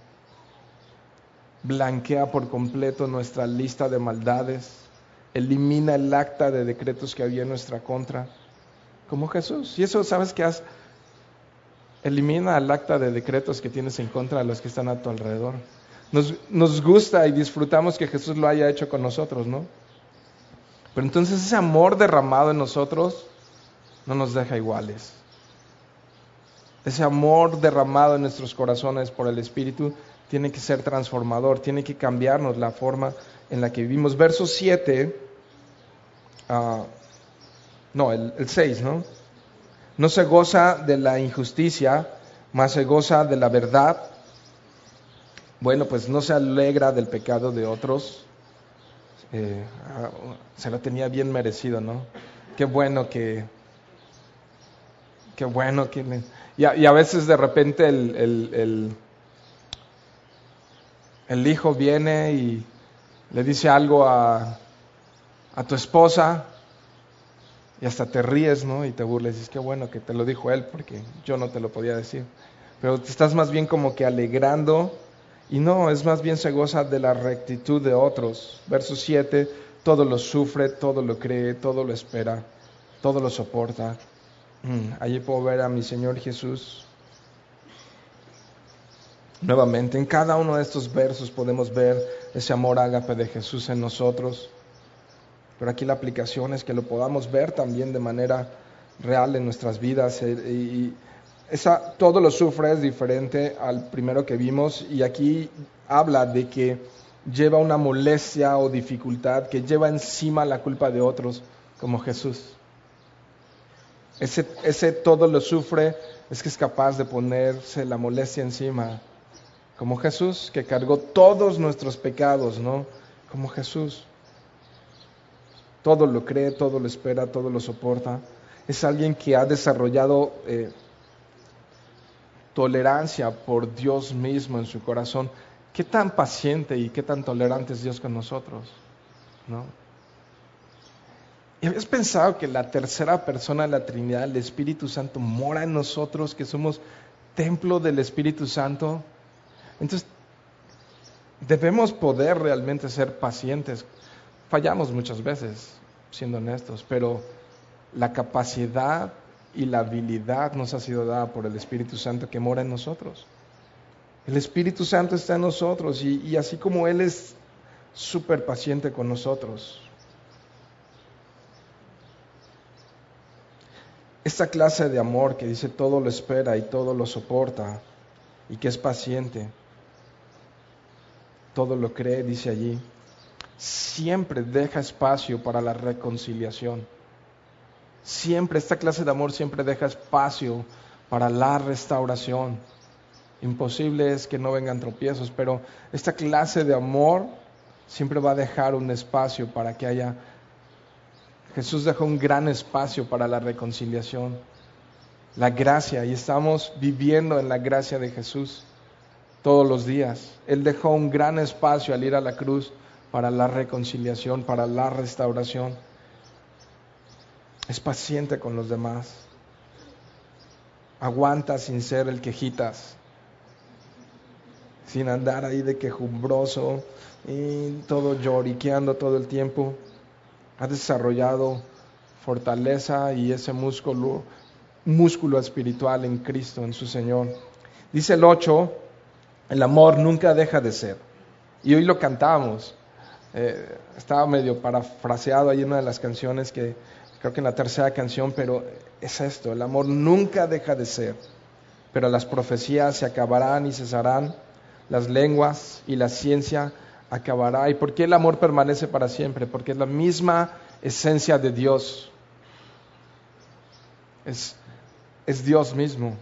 Blanquea por completo nuestra lista de maldades. Elimina el acta de decretos que había en nuestra contra. Como Jesús. Y eso, ¿sabes qué hace? Elimina el acta de decretos que tienes en contra de los que están a tu alrededor. Nos, nos gusta y disfrutamos que Jesús lo haya hecho con nosotros, ¿no? Pero entonces ese amor derramado en nosotros no nos deja iguales. Ese amor derramado en nuestros corazones por el Espíritu tiene que ser transformador, tiene que cambiarnos la forma en la que vivimos. Verso siete, uh, no, el, el seis, ¿no? No se goza de la injusticia, mas se goza de la verdad. Bueno, pues no se alegra del pecado de otros. Eh, se lo tenía bien merecido, ¿no? Qué bueno que... Qué bueno que... Le, y, a, y a veces de repente el, el, el, el hijo viene y le dice algo a, a tu esposa y hasta te ríes, ¿no? Y te burles y dices, qué bueno que te lo dijo él porque yo no te lo podía decir. Pero te estás más bien como que alegrando y no, es más bien se goza de la rectitud de otros. Verso siete, todo lo sufre, todo lo cree, todo lo espera, todo lo soporta. Allí puedo ver a mi Señor Jesús. Nuevamente, en cada uno de estos versos podemos ver ese amor ágape de Jesús en nosotros. Pero aquí la aplicación es que lo podamos ver también de manera real en nuestras vidas. Y esa, todo lo sufre es diferente al primero que vimos. Y aquí habla de que lleva una molestia o dificultad, que lleva encima la culpa de otros, como Jesús. Ese, ese todo lo sufre es que es capaz de ponerse la molestia encima, como Jesús, que cargó todos nuestros pecados, ¿no? Como Jesús. Todo lo cree, todo lo espera, todo lo soporta. Es alguien que ha desarrollado eh, tolerancia por Dios mismo en su corazón. ¿Qué tan paciente y qué tan tolerante es Dios con nosotros? ¿No? ¿Y habías pensado que la tercera persona de la Trinidad, el Espíritu Santo, mora en nosotros, que somos templo del Espíritu Santo? Entonces, debemos poder realmente ser pacientes. Fallamos muchas veces, siendo honestos, pero la capacidad y la habilidad nos ha sido dada por el Espíritu Santo que mora en nosotros. El Espíritu Santo está en nosotros y, y así como Él es súper paciente con nosotros, esta clase de amor que dice todo lo espera y todo lo soporta y que es paciente, todo lo cree, dice allí, siempre deja espacio para la reconciliación. Siempre, esta clase de amor siempre deja espacio para la restauración. Imposible es que no vengan tropiezos, pero esta clase de amor siempre va a dejar un espacio para que haya Jesús dejó un gran espacio para la reconciliación, la gracia, y estamos viviendo en la gracia de Jesús todos los días. Él dejó un gran espacio al ir a la cruz para la reconciliación, para la restauración. Es paciente con los demás. Aguanta sin ser el quejitas, sin andar ahí de quejumbroso y todo lloriqueando todo el tiempo. Ha desarrollado fortaleza y ese músculo, músculo espiritual en Cristo, en su Señor. Dice el ocho, el amor nunca deja de ser. Y hoy lo cantamos. Eh, estaba medio parafraseado ahí en una de las canciones, que creo que en la tercera canción, pero es esto: el amor nunca deja de ser, pero las profecías se acabarán y cesarán, las lenguas y la ciencia acabará. ¿Y por qué el amor permanece para siempre? Porque es la misma esencia de Dios, es, es Dios mismo.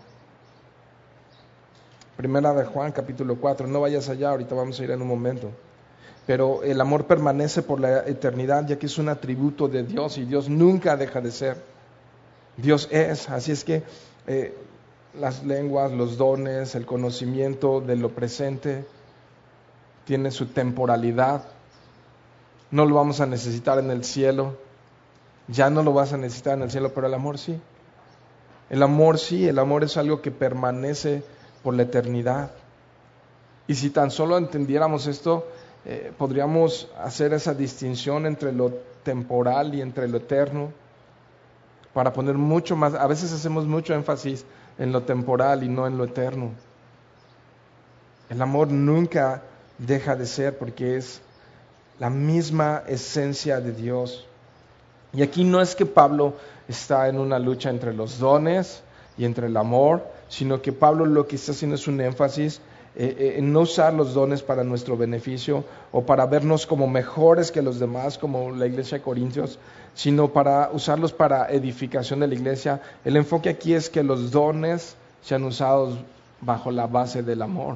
Primera de Juan capítulo cuatro, no vayas allá, ahorita vamos a ir en un momento. Pero el amor permanece por la eternidad, ya que es un atributo de Dios y Dios nunca deja de ser. Dios es, así es que eh, las lenguas, los dones, el conocimiento de lo presente tiene su temporalidad. No lo vamos a necesitar en el cielo, ya no lo vas a necesitar en el cielo, pero el amor sí. El amor sí, el amor es algo que permanece por la eternidad. Y si tan solo entendiéramos esto, eh, podríamos hacer esa distinción entre lo temporal y entre lo eterno, para poner mucho más. A veces hacemos mucho énfasis en lo temporal y no en lo eterno. El amor nunca deja de ser, porque es la misma esencia de Dios. Y aquí no es que Pablo está en una lucha entre los dones y entre el amor, sino que Pablo lo que está haciendo es un énfasis eh, eh, en no usar los dones para nuestro beneficio o para vernos como mejores que los demás, como la iglesia de Corintios, sino para usarlos para edificación de la iglesia. El enfoque aquí es que los dones sean usados bajo la base del amor,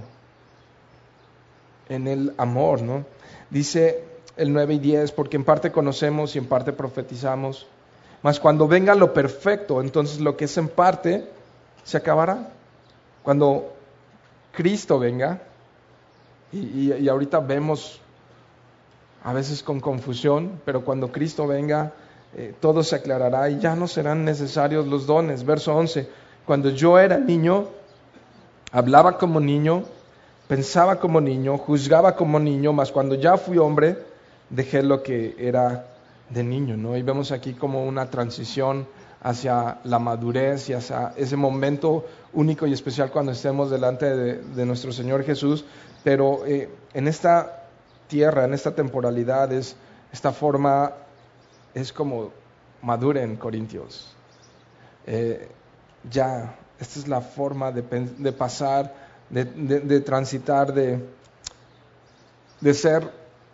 en el amor, ¿no? Dice el nueve y diez, porque en parte conocemos y en parte profetizamos, mas cuando venga lo perfecto, entonces lo que es en parte se acabará. Cuando Cristo venga, y, y, y ahorita vemos a veces con confusión, pero cuando Cristo venga, eh, todo se aclarará y ya no serán necesarios los dones. Verso once, cuando yo era niño, hablaba como niño, pensaba como niño, juzgaba como niño, mas cuando ya fui hombre, dejé lo que era de niño, ¿no? Y vemos aquí como una transición hacia la madurez y hacia ese momento único y especial cuando estemos delante de, de nuestro Señor Jesús. Pero eh, en esta tierra, en esta temporalidad, es, esta forma es como maduren, Corintios. Eh, ya, esta es la forma de, de pasar, de, de, de transitar, de, de ser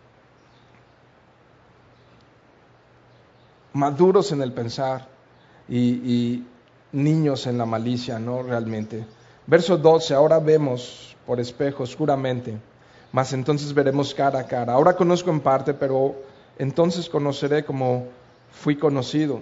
maduros en el pensar y, y niños en la malicia, ¿no? Realmente. Verso doce, ahora vemos por espejo oscuramente, mas entonces veremos cara a cara. Ahora conozco en parte, pero entonces conoceré como fui conocido.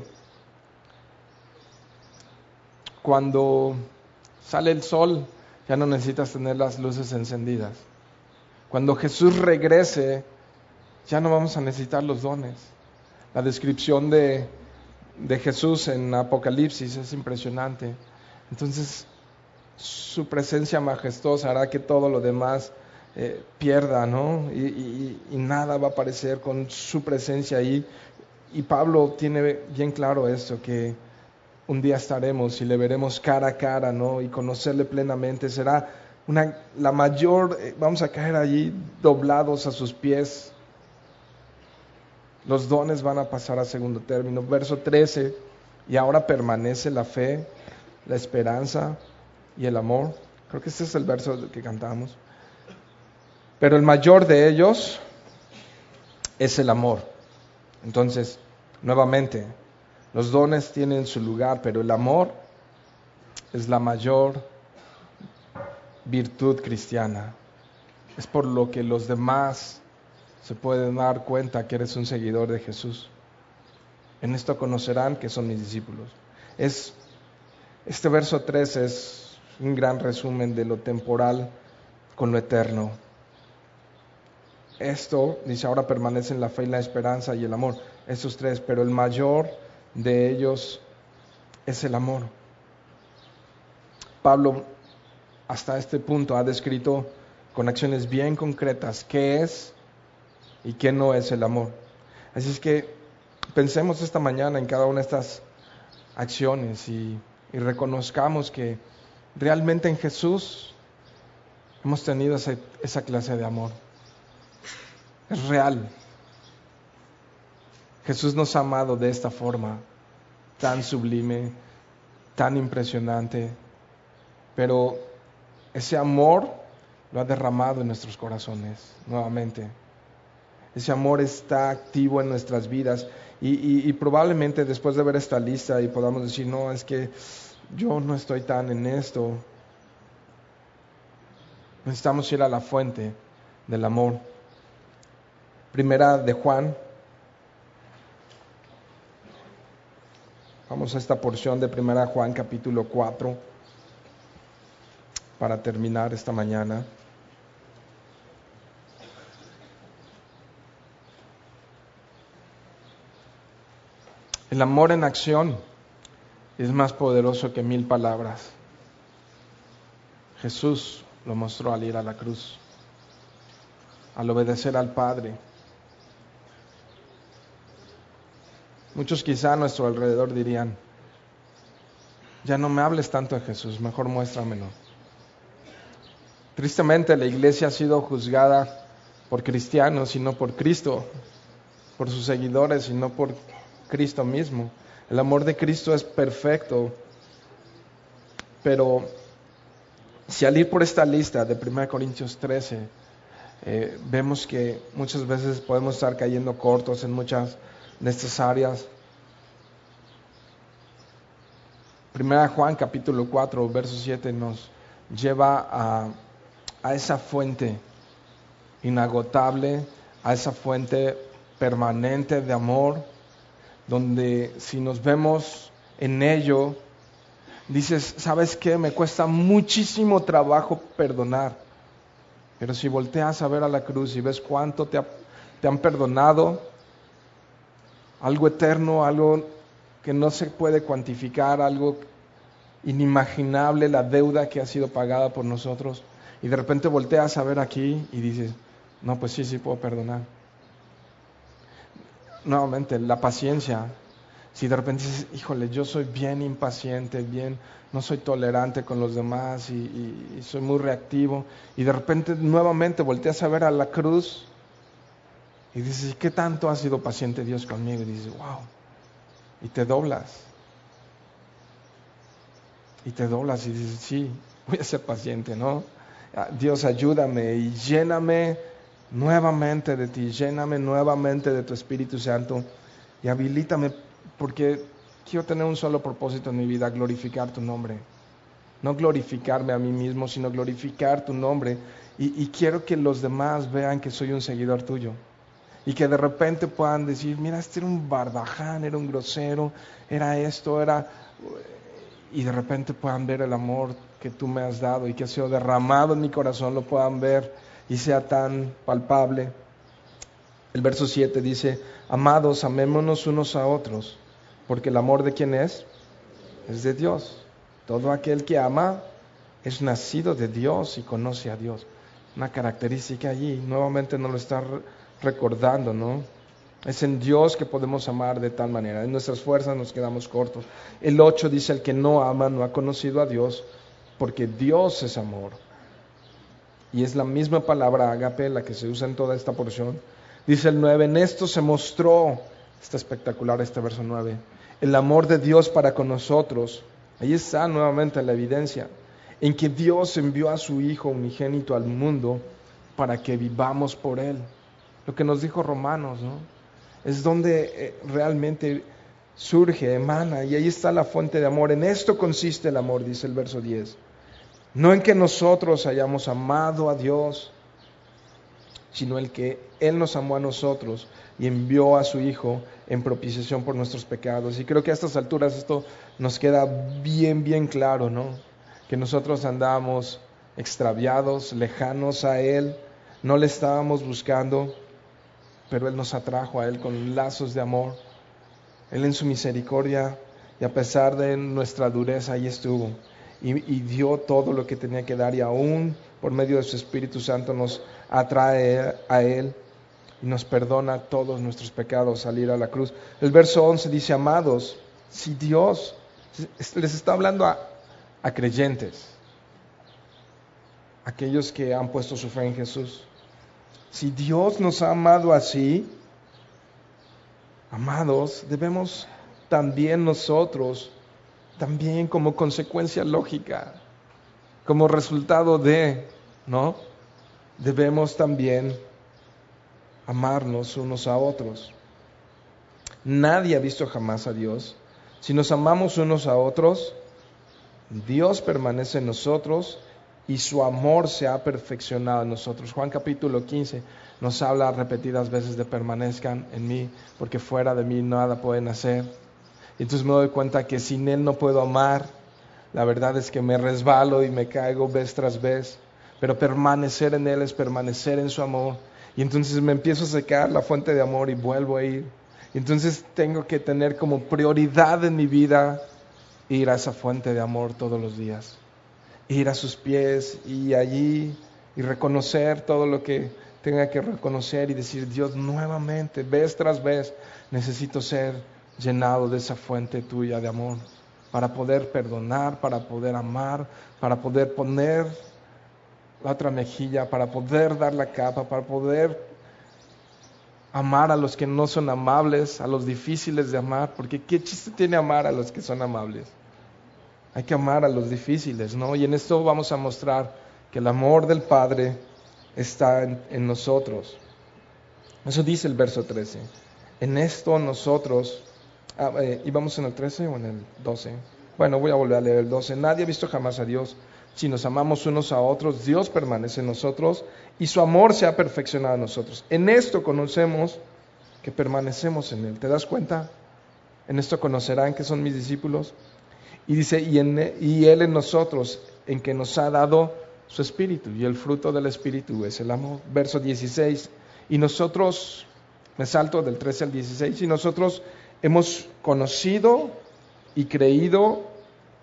Cuando sale el sol, ya no necesitas tener las luces encendidas. Cuando Jesús regrese, ya no vamos a necesitar los dones. La descripción de, de Jesús en Apocalipsis es impresionante. Entonces, su presencia majestuosa hará que todo lo demás eh, pierda, ¿no? Y, y, y nada va a aparecer con su presencia ahí. Y Pablo tiene bien claro esto, que un día estaremos y le veremos cara a cara, ¿no? Y conocerle plenamente. Será una, la mayor, eh, vamos a caer allí doblados a sus pies. Los dones van a pasar a segundo término. Verso trece, y ahora permanece la fe, la esperanza y el amor. Creo que este es el verso que cantamos. Pero el mayor de ellos es el amor. Entonces, nuevamente, los dones tienen su lugar, pero el amor es la mayor virtud cristiana. Es por lo que los demás se pueden dar cuenta que eres un seguidor de Jesús. En esto conocerán que son mis discípulos. Es, este verso tres es un gran resumen de lo temporal con lo eterno. Esto, dice, ahora permanecen la fe y la esperanza y el amor. Estos tres, pero el mayor de ellos es el amor. Pablo, hasta este punto, ha descrito con acciones bien concretas qué es y qué no es el amor. Así es que pensemos esta mañana en cada una de estas acciones y, y reconozcamos que realmente en Jesús hemos tenido esa, esa clase de amor. Es real. Jesús nos ha amado de esta forma, tan sublime, tan impresionante, pero ese amor lo ha derramado en nuestros corazones nuevamente. Ese amor está activo en nuestras vidas y, y, y probablemente después de ver esta lista y podamos decir, no, es que yo no estoy tan en esto. Necesitamos ir a la fuente del amor. Primera de Juan. Vamos a esta porción de Primera de Juan capítulo cuatro para terminar esta mañana. El amor en acción es más poderoso que mil palabras. Jesús lo mostró al ir a la cruz, al obedecer al Padre. Muchos quizá a nuestro alrededor dirían, ya no me hables tanto de Jesús, mejor muéstramelo. Tristemente la iglesia ha sido juzgada por cristianos y no por Cristo, por sus seguidores y no por Cristo mismo. El amor de Cristo es perfecto, pero si al ir por esta lista de primera Corintios trece, eh, vemos que muchas veces podemos estar cayendo cortos en muchas de estas áreas. Primera Juan capítulo cuatro, verso siete nos lleva a, a esa fuente inagotable, a esa fuente permanente de amor, donde si nos vemos en ello, dices, ¿sabes qué? Me cuesta muchísimo trabajo perdonar, pero si volteas a ver a la cruz y ves cuánto te, ha, te han perdonado, algo eterno, algo que no se puede cuantificar, algo inimaginable, la deuda que ha sido pagada por nosotros, y de repente volteas a ver aquí y dices, no, pues sí, sí puedo perdonar. Nuevamente, la paciencia. Si de repente dices, híjole, yo soy bien impaciente, bien, no soy tolerante con los demás y, y, y soy muy reactivo, y de repente nuevamente volteas a ver a la cruz y dices, ¿qué tanto ha sido paciente Dios conmigo? Y dices, wow, y te doblas. Y te doblas y dices, sí, voy a ser paciente, ¿no? Dios, ayúdame y lléname nuevamente de ti, lléname nuevamente de tu Espíritu Santo y habilítame, porque quiero tener un solo propósito en mi vida, glorificar tu nombre. No glorificarme a mí mismo, sino glorificar tu nombre. Y, y quiero que los demás vean que soy un seguidor tuyo. Y que de repente puedan decir, mira, este era un barbaján, era un grosero, era esto, era... Y de repente puedan ver el amor que tú me has dado y que ha sido derramado en mi corazón, lo puedan ver y sea tan palpable. El verso siete dice, amados, amémonos unos a otros, porque el amor de ¿quién es? Es de Dios. Todo aquel que ama es nacido de Dios y conoce a Dios. Una característica allí, nuevamente nos lo está recordando, ¿no? Es en Dios que podemos amar de tal manera. En nuestras fuerzas nos quedamos cortos. El ocho dice, el que no ama no ha conocido a Dios, porque Dios es amor. Y es la misma palabra ágape la que se usa en toda esta porción. Dice el nueve, en esto se mostró, está espectacular este verso nueve, el amor de Dios para con nosotros. Ahí está nuevamente la evidencia, en que Dios envió a su Hijo unigénito al mundo para que vivamos por Él. Lo que nos dijo Romanos, ¿no? Es donde eh, realmente surge, emana, y ahí está la fuente de amor. En esto consiste el amor, dice el verso diez. No en que nosotros hayamos amado a Dios, sino el que Él nos amó a nosotros y envió a su Hijo en propiciación por nuestros pecados. Y creo que a estas alturas esto nos queda bien, bien claro, ¿no? Que nosotros andamos extraviados, lejanos a Él, no le estábamos buscando, pero Él nos atrajo a Él con lazos de amor. Él en su misericordia y a pesar de nuestra dureza ahí estuvo y, y dio todo lo que tenía que dar, y aún por medio de su Espíritu Santo nos atrae a Él y nos perdona todos nuestros pecados al ir a la cruz. El verso once dice: amados, si Dios les está hablando a, a creyentes, aquellos que han puesto su fe en Jesús, si Dios nos ha amado así, amados, debemos también nosotros, también como consecuencia lógica, como resultado de, ¿no? Debemos también amarnos unos a otros. Nadie ha visto jamás a Dios. Si nos amamos unos a otros, Dios permanece en nosotros y su amor se ha perfeccionado en nosotros. Juan capítulo quince nos habla repetidas veces de permanezcan en mí, porque fuera de mí nada pueden hacer. Y entonces me doy cuenta que sin Él no puedo amar. La verdad es que me resbalo y me caigo vez tras vez, pero permanecer en Él es permanecer en su amor. Y entonces me empiezo a secar la fuente de amor y vuelvo a ir. Y entonces tengo que tener como prioridad en mi vida ir a esa fuente de amor todos los días. Ir a sus pies y allí y reconocer todo lo que tenga que reconocer y decir: Dios, nuevamente, vez tras vez, necesito ser llenado de esa fuente tuya de amor para poder perdonar, para poder amar, para poder poner la otra mejilla, para poder dar la capa, para poder amar a los que no son amables, a los difíciles de amar, porque ¿qué chiste tiene amar a los que son amables? Hay que amar a los difíciles, ¿no? Y en esto vamos a mostrar que el amor del Padre está en, en nosotros. Eso dice el verso trece. En esto nosotros, ah, eh, ¿y vamos en el trece o en el doce? Bueno, voy a volver a leer el doce. Nadie ha visto jamás a Dios. Si nos amamos unos a otros, Dios permanece en nosotros y su amor se ha perfeccionado en nosotros. En esto conocemos que permanecemos en Él. ¿Te das cuenta? En esto conocerán que son mis discípulos. Y dice, y, en, y Él en nosotros, en que nos ha dado su Espíritu. Y el fruto del Espíritu es el amor. Verso dieciséis. Y nosotros, me salto del trece al dieciséis, y nosotros hemos conocido y creído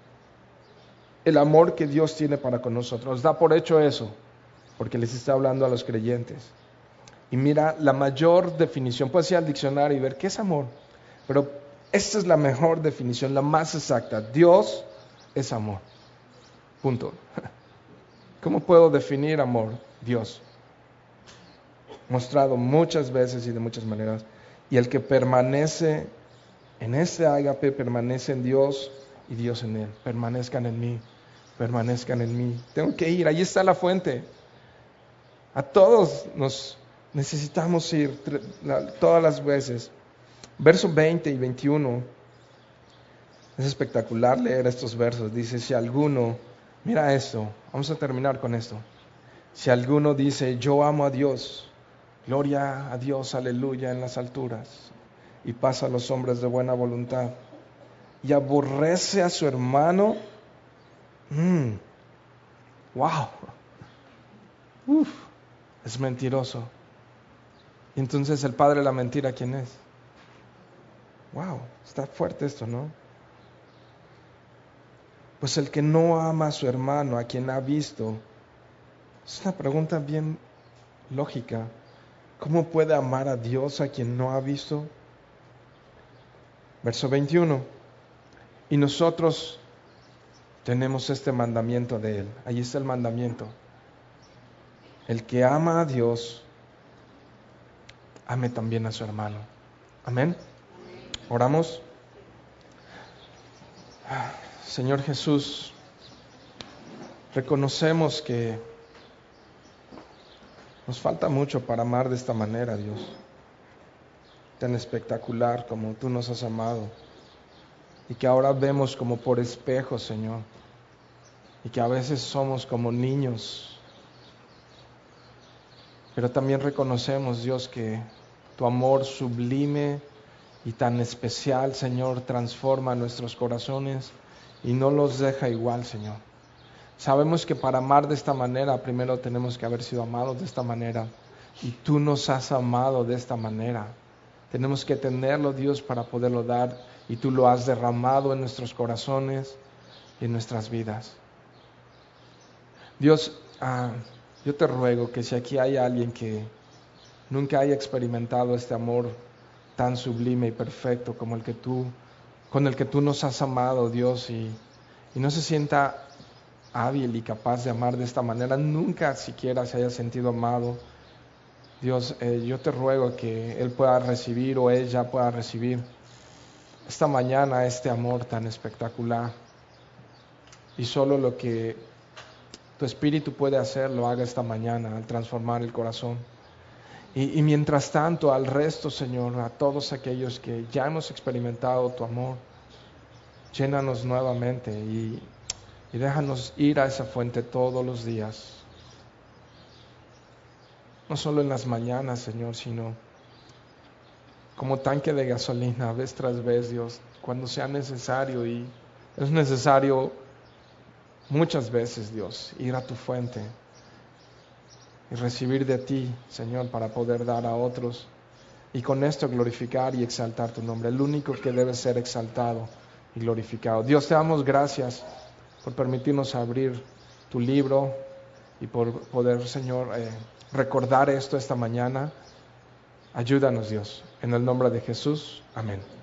el amor que Dios tiene para con nosotros. Da por hecho eso, porque les está hablando a los creyentes. Y mira, la mayor definición, puedes ir al diccionario y ver qué es amor, pero esta es la mejor definición, la más exacta. Dios es amor. Punto. ¿Cómo puedo definir amor? Dios. Mostrado muchas veces y de muchas maneras. Y el que permanece en ese ágape, permanece en Dios y Dios en él. Permanezcan en mí, permanezcan en mí. Tengo que ir, ahí está la fuente. A todos nos necesitamos ir todas las veces. Verso veinte y veintiuno. Es espectacular leer estos versos. Dice, si alguno, mira esto, vamos a terminar con esto. Si alguno dice, yo amo a Dios, gloria a Dios, aleluya en las alturas, y pasa a los hombres de buena voluntad, y aborrece a su hermano, mmm, wow, uf, es mentiroso. Entonces el padre de la mentira, ¿quién es? Wow, está fuerte esto, ¿no? Pues el que no ama a su hermano, a quien ha visto, es una pregunta bien lógica. ¿Cómo puede amar a Dios a quien no ha visto? Verso veintiuno. Y nosotros tenemos este mandamiento de Él. Ahí está el mandamiento. El que ama a Dios, ame también a su hermano. Amén. Oramos. Señor Jesús, reconocemos que nos falta mucho para amar de esta manera, Dios, tan espectacular como tú nos has amado, y que ahora vemos como por espejo, Señor, y que a veces somos como niños, pero también reconocemos, Dios, que Tu amor sublime y tan especial, Señor, transforma nuestros corazones y no los deja igual, Señor. Sabemos que para amar de esta manera, primero tenemos que haber sido amados de esta manera. Y Tú nos has amado de esta manera. Tenemos que tenerlo, Dios, para poderlo dar. Y Tú lo has derramado en nuestros corazones y en nuestras vidas. Dios, ah, yo te ruego que si aquí hay alguien que nunca haya experimentado este amor tan sublime y perfecto como el que tú, con el que Tú nos has amado, Dios, y, y no se sienta hábil y capaz de amar de esta manera, nunca siquiera se haya sentido amado, Dios, eh, yo te ruego que él pueda recibir o ella pueda recibir esta mañana este amor tan espectacular. Y solo lo que Tu Espíritu puede hacer, lo haga esta mañana al transformar el corazón. Y, y mientras tanto, al resto, Señor, a todos aquellos que ya hemos experimentado Tu amor, llénanos nuevamente y, y déjanos ir a esa fuente todos los días. No solo en las mañanas, Señor, sino como tanque de gasolina, vez tras vez, Dios, cuando sea necesario. Y es necesario muchas veces, Dios, ir a Tu fuente y recibir de Ti, Señor, para poder dar a otros. Y con esto glorificar y exaltar Tu nombre, el único que debe ser exaltado y glorificado. Dios, te damos gracias por permitirnos abrir Tu libro y por poder, Señor, eh, recordar esto esta mañana. Ayúdanos, Dios, en el nombre de Jesús. Amén.